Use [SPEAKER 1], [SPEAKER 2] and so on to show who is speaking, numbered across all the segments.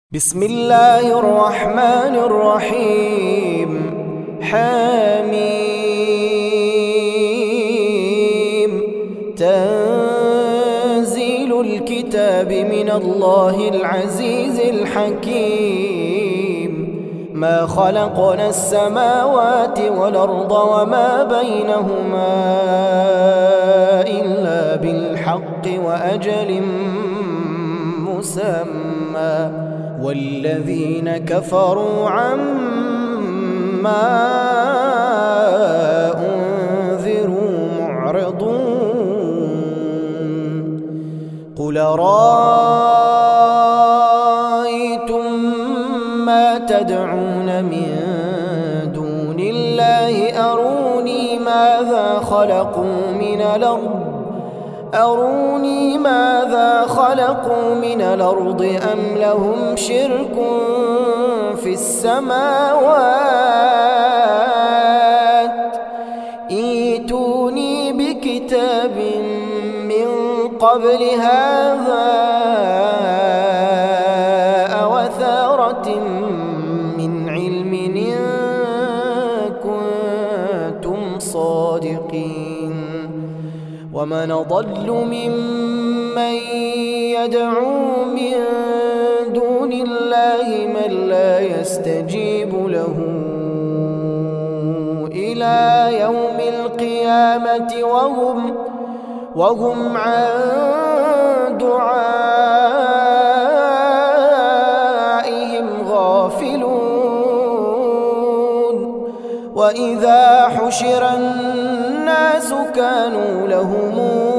[SPEAKER 1] بسم الله الرحمن الرحيم. حميم. تنزيل الكتاب من الله العزيز الحكيم. ما خلقنا السماوات والأرض وما بينهما إلا بالحق وأجل مسمى، والذين كفروا عما أنذروا معرضون. قل رأيتم ما تدعون من دون الله أروني ماذا خلقوا من الأرض أم لهم شرك في السماوات. ائتوني بكتاب من قبل هذا أو أثارة من علم إن كنتم صادقين. ومن أضل ممن يدعو من دون الله من لا يستجيب له إلى يوم القيامة وهم عن دعائهم غافلون. وإذا حشر الناس كانوا لهم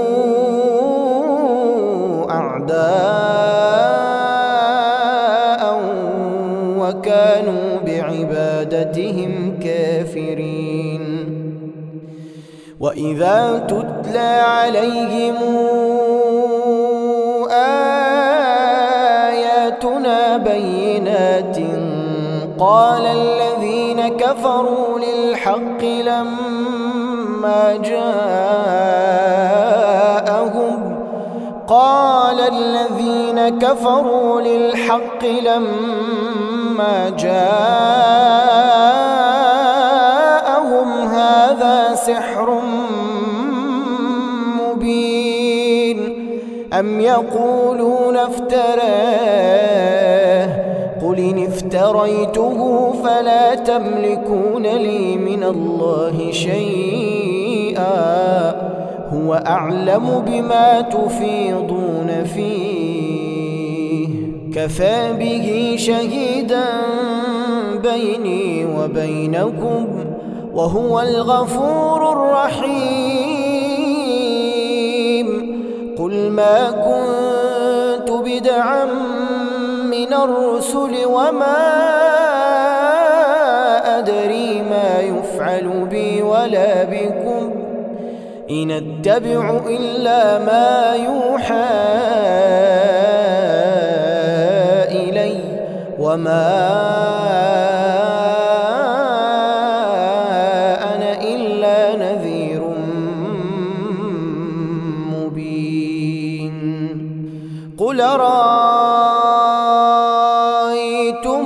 [SPEAKER 1] أعداء وكانوا بعبادتهم كافرين. وإذا تتلى عليهم آياتنا بينات قال الذين كفروا للحق لما جاءهم هذا سحر مبين. أم يقولون افتراه قل إن افتريته فلا تملكون لي من الله شيئا هو أعلم بما تفيضون فيه كفى به شهيدا بيني وبينكم وهو الغفور الرحيم. قل ما كنت بدعا من الرسل وما أدري ما يفعل بي ولا بكم إن أتبع إلا ما يوحى إلي وما أنا إلا نذير مبين. قل رأيتم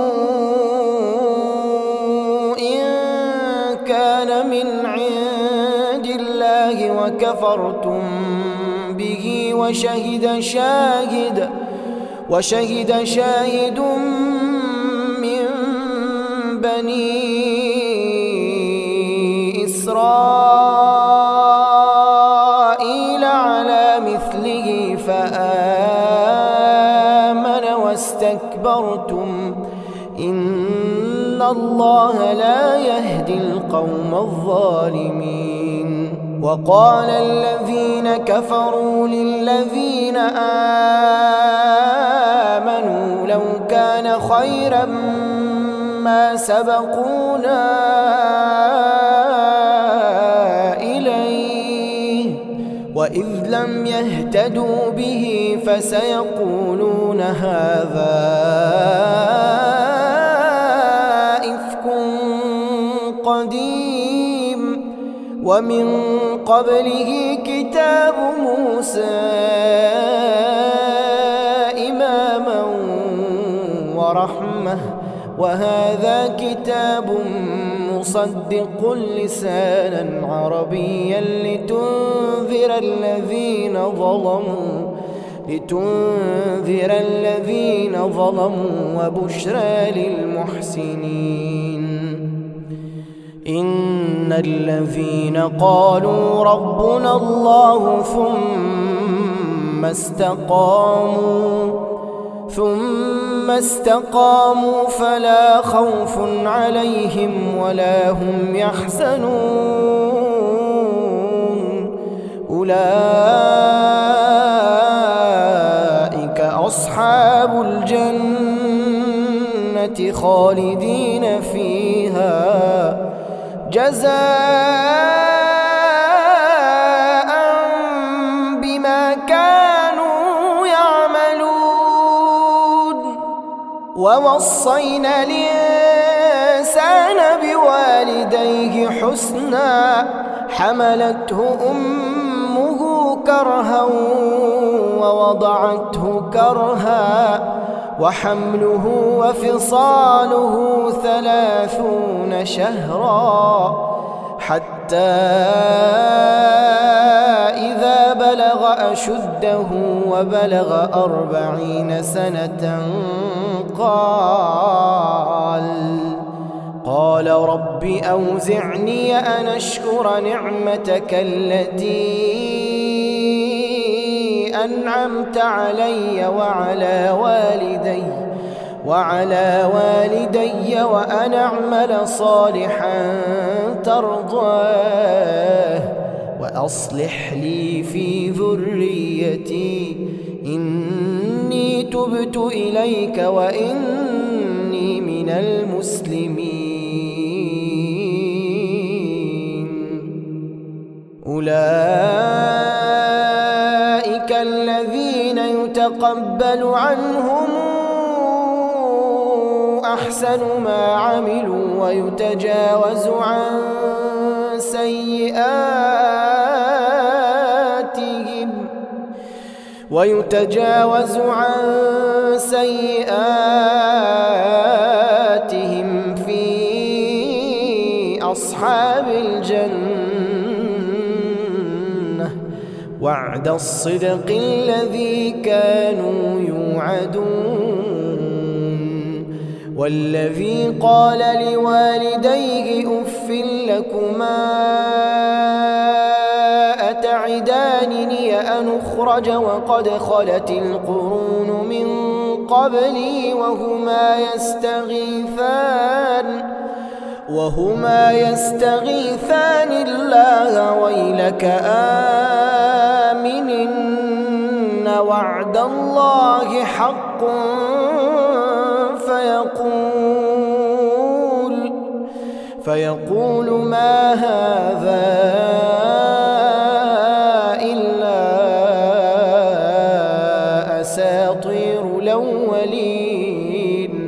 [SPEAKER 1] إن كان من عند الله وكفرتم به وشهد شاهد من بني إسرائيل على مثله فآمن واستكبرتم إن الله لا يهدي القوم الظالمين. وقال الذين كفروا للذين آمنوا لو كان خيرا ما سبقونا إليه وإذ لم يهتدوا به فسيقولون هذا إفك قديم ومن قبله كتاب موسى إماما ورحمة وهذا كتاب مصدق لسانا عربيا لتنذر الذين ظلموا وبشرى للمحسنين. إن الذين قالوا ربنا الله ثم استقاموا فلا خوف عليهم ولا هم يحزنون. أولئك أصحاب الجنة خالدين فيها جزاء بما كانوا يعملون. ووصينا الإنسان بوالديه حسنا حملته أمه كرها ووضعته كرها وحمله وفصاله 30 شهرا حتى إذا بلغ أشده وبلغ 40 سنة قال رب أوزعني أن أشكر نعمتك التي أنعمت علي وعلى والدي وأن أعمل صالحا ترضاه وأصلح لي في ذريتي إني تبت إليك وإني من المسلمين. أولئك الذين يتقبل عنهم أحسن ما عملوا ويتجاوز عن سيئاتهم في أصحاب الجنة وعد الصدق الذي كانوا يوعدون. والذي قال لوالديه أف لكما أتعدانني أن أخرج وقد خلت القرون من قبلي وهما يستغيثان الله ويلك آمن إن وعد الله حق فيقول ما هذا إلا أساطير الأولين.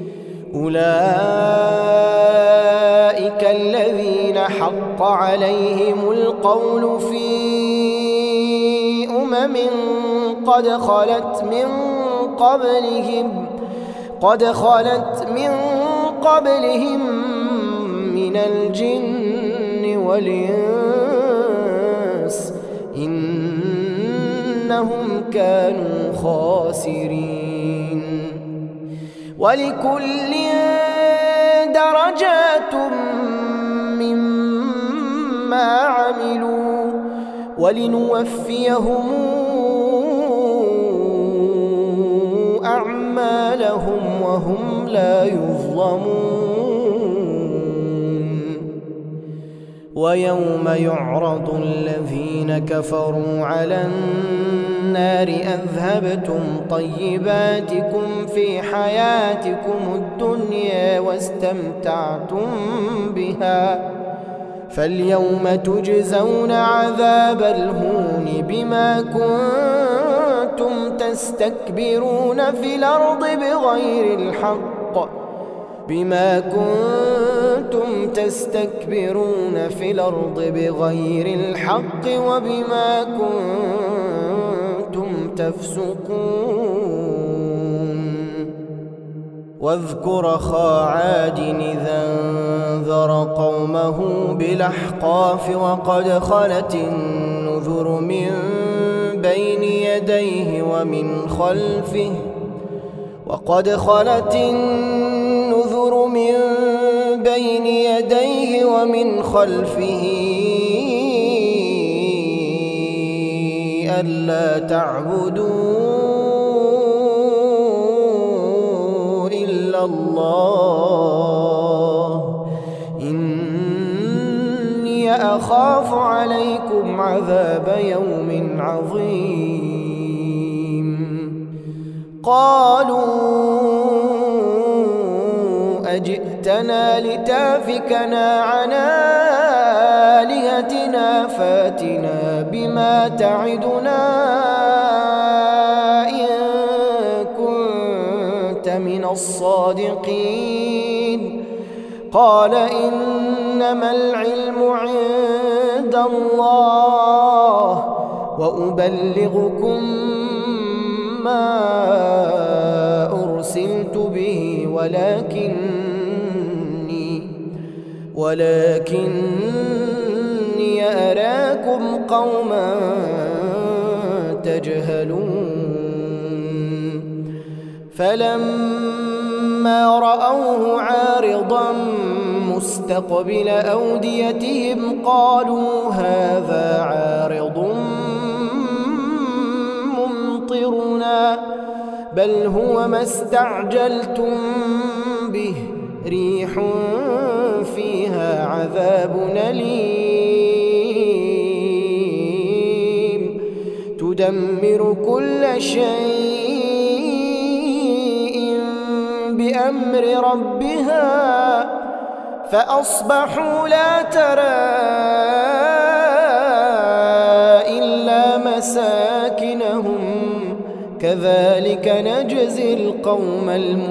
[SPEAKER 1] أولئك الذين حق عليهم القول في قد خلت من قبلهم من الجن والإنس إنهم كانوا خاسرين. ولكل درجات مما عملوا ولنوفيهم أعمالهم وهم لا يظلمون. ويوم يعرض الذين كفروا على النار أذهبتم طيباتكم في حياتكم الدنيا واستمتعتم بها فاليوم تجزون عذاب الهون بما كنتم تستكبرون في الأرض بغير الحق وبما كنتم تفسقون. واذكر أخا عاد إذا أنذر قومه بالأحقاف وقد خلت النذر من بين يديه ومن خلفه ألا تعبدوا إلا الله إني أخاف عليكم عذاب يوم عظيم. قالوا أجئتنا لتافكنا عن آلهتنا فاتنا بما تعدنا إن كنت من الصادقين. قال إنما العلم عند الله وأبلغكم ما أرسلت به ولكني أراكم قوما تجهلون. فلما رأوه عارضا مستقبل أوديتهم قالوا هذا عارض ممطرنا بل هو ما استعجلتم به ريح فيها عذاب أليم تدمر كل شيء بأمر ربها فأصبحوا لا ترى إلا مساكنهم كذلك نجزي القوم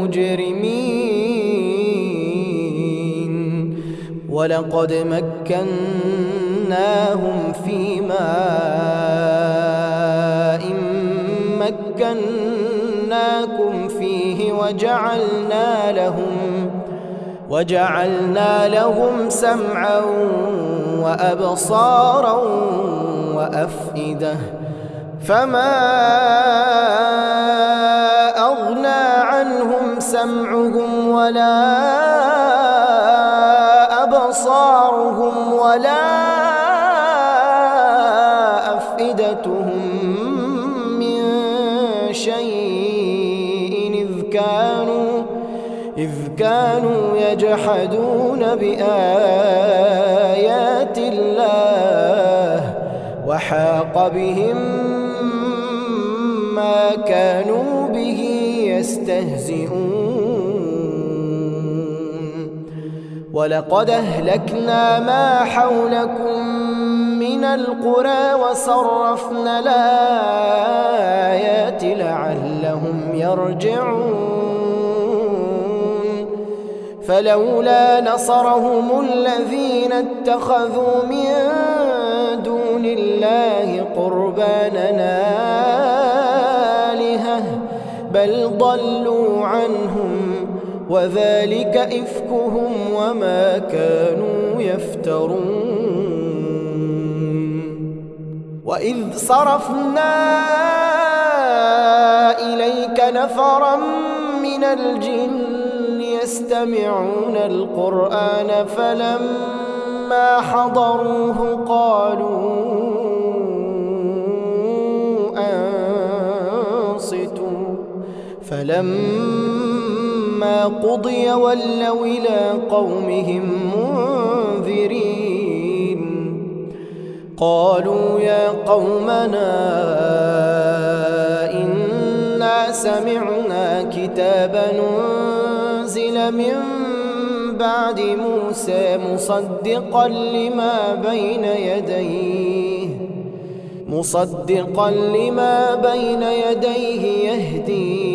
[SPEAKER 1] المجرمين. ولقد مكناهم في ماء مكناكم فيه وجعلنا لهم سمعا وأبصارا وأفئدة فما أغنى عنهم سمعهم ولا أبصارهم ولا أفئدتهم من شيء إذ كانوا يجحدون بآيات الله وحاق بهم ما كانوا به يستهزئون. ولقد أهلكنا ما حولكم من القرى وصرفنا الآيات لعلهم يرجعون. فلولا نصرهم الذين اتخذوا من دون الله قربانا آلهة بل ضلوا عنهم وذلك إفكهم وما كانوا يفترون. وإذ صرفنا إليك نفرا من الجن يستمعون القرآن فلما حضروه قالوا أنصتوا فلما قضي ولوا إلى قومهم منذرين. قالوا يا قومنا إنا سمعنا كتابا أنزل من بعد موسى مصدقا لما بين يديه يهدي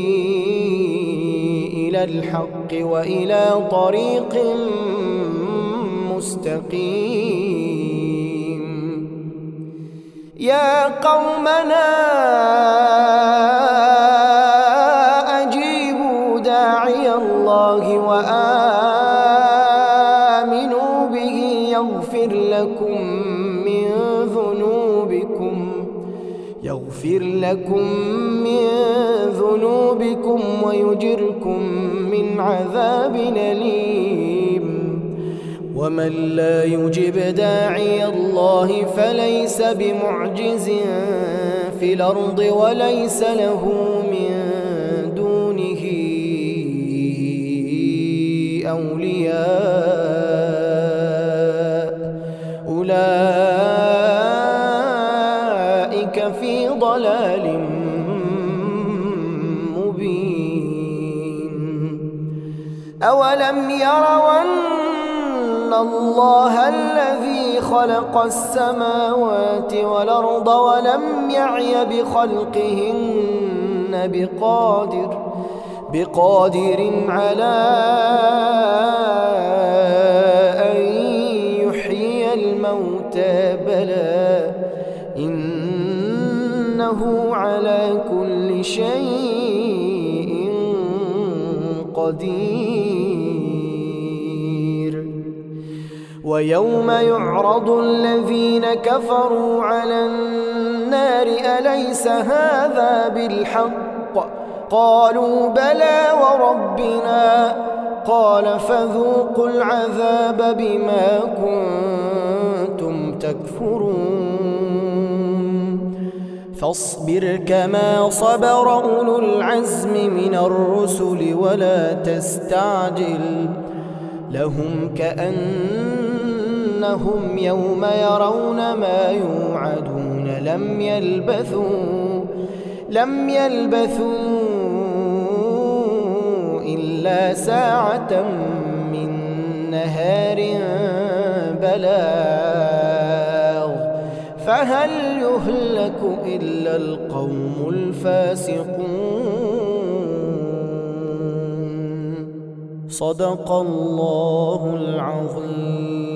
[SPEAKER 1] إلى الحق وإلى طريق مستقيم. يا قومنا داعي الله وآمنوا به يغفر لكم من ذنوبكم ويجركم من عذاب أليم. ومن لا يجب داعي الله فليس بمعجز في الأرض وليس له من دونه أولياء أولئك في ضلال مبين. أولم يروا أن الله الذي خلق السماوات والأرض ولم يعي بخلقهن بقادر على أن يحيي الموتى بلى إنه على كل شيء قدير. ويوم يعرض الذين كفروا على النار أليس هذا بالحق؟ قالوا بلى وربنا. قال فذوقوا العذاب بما كنتم تكفرون. فاصبر كما صبر أولو العزم من الرسل ولا تستعجل لهم كأنهم يوم يرون ما يوعدون لم يلبثوا إلا ساعة من نهار بلاغ فهل يهلك إلا القوم الفاسقون. صدق الله العظيم.